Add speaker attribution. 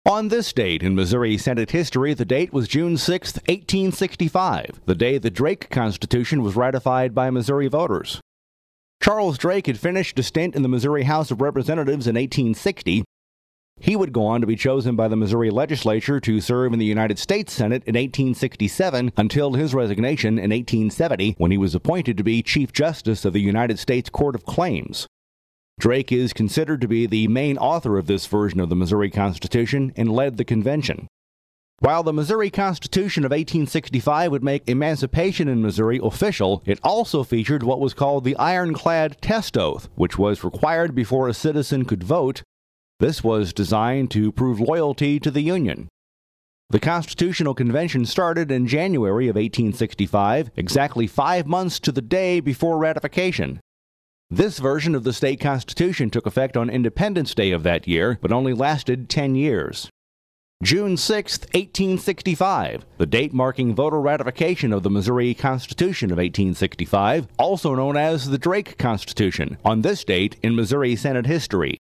Speaker 1: On this date in Missouri Senate history, the date was June 6, 1865, the day the Drake Constitution was ratified by Missouri voters. Charles Drake had finished a stint in the Missouri House of Representatives in 1860. He would go on to be chosen by the Missouri legislature to serve in the United States Senate in 1867 until his resignation in 1870, when he was appointed to be Chief Justice of the United States Court of Claims. Drake is considered to be the main author of this version of the Missouri Constitution and led the convention. While the Missouri Constitution of 1865 would make emancipation in Missouri official, it also featured what was called the Ironclad Test Oath, which was required before a citizen could vote. This was designed to prove loyalty to the Union. The Constitutional Convention started in January of 1865, exactly 5 months to the day before ratification. This version of the state constitution took effect on Independence Day of that year, but only lasted 10 years. June 6, 1865, the date marking voter ratification of the Missouri Constitution of 1865, also known as the Drake Constitution, on this date in Missouri Senate history.